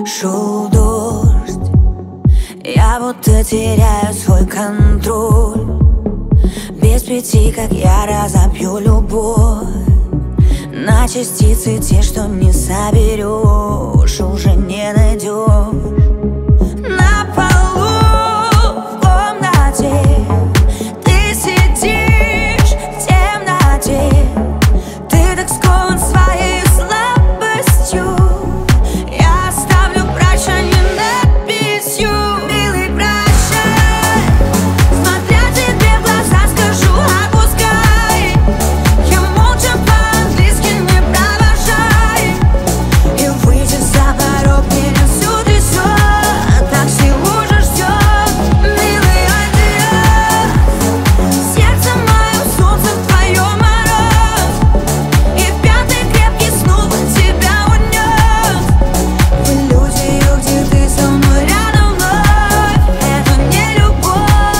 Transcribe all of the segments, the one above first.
Шел дождь, я будто теряю свой контроль. Без пяти, как я разобью любовь на частицы, те, что не соберешь, уже не найдешь. На полу в комнате ты сидишь в темноте. Ты так скован своей слабостью. Я оставлю прощание надписью: милый, прощай. Смотря тебе в глаза, скажу: отпускай. Я молча по-английски не провожай. И выйдя за порог, меня всю трясет. Такси уже ждет, милый, адьос. Сердце мое, солнце в твоем мороз. И в пятый крепкий снова тебя унес. В иллюзию, где ты со мной рядом вновь. Это не любовь.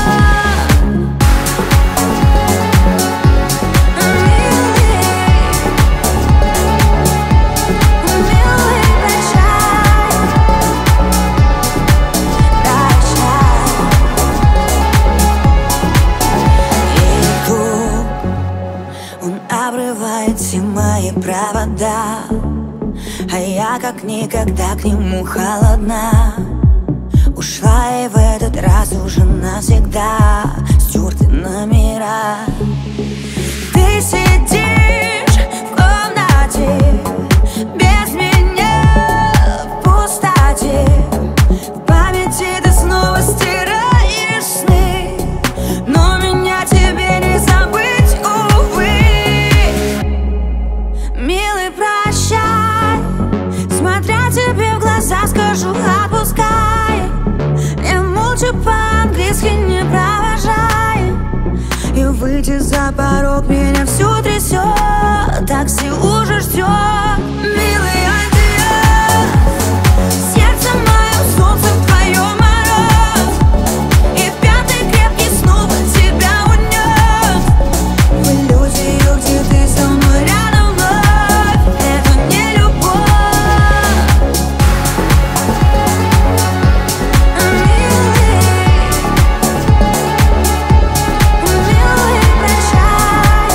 Милый, прощай. И тут он обрывает все мои провода, а я как никогда к нему холодна. Ушла и в этот раз уже навсегда стерты номера. Ты сидишь в комнате без меня в пустоте. В памяти ты снова стираешь сны, но меня тебе не забыть, увы. Милый, прощай. Смотря тебе в глаза, скажу: отпускай. Я молча по-английски не провожай. И выйти за порог, меня всю трясет. Такси уже ждет, милый, адьос. Сердце мое, солнце в твоем мороз. И в пятый крепкий снова тебя унес. В иллюзию, где ты со мной рядом вновь. Это не любовь. Милый, прощай.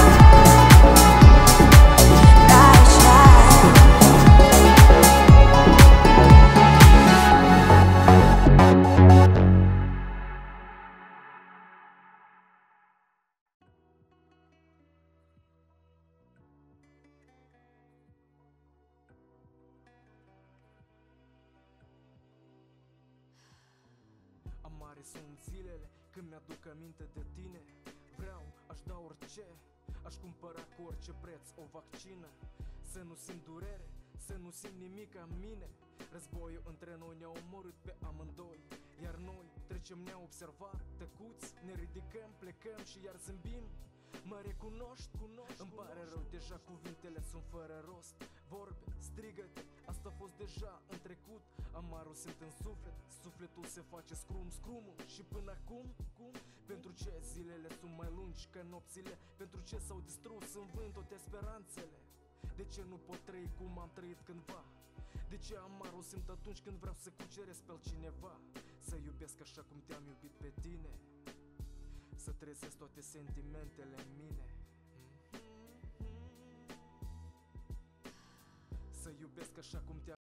Amare sunt zilele când mi-aduc aminte de tine. Vreau, aș da orice, aș cumpăra cu orice preț o vaccină. Să nu simt durere, să nu simt nimic în mine. Războiul între noi ne-a omorât pe amândoi, iar noi trecem neobservat, tăcuți. Ne ridicăm, plecăm și iar zâmbim. Mă recunoști? Îmi pare rău, deja cuvintele sunt fără rost. Vorbe, strigăte, asta a fost deja în trecut. Amarul simt în suflet, sufletul se face scrumul. Și până acum, pentru ce zilele sunt mai lungi ca nopțile? Pentru ce s-au distrus în vânt toate speranțele? De ce nu pot trăi cum am trăit cândva? De ce amarul simt atunci când vreau să cuceresc pe altcineva? Să iubesc așa cum te-am iubit pe tine, să trezesc toate sentimentele în mine. Să iubesc așa cum te-am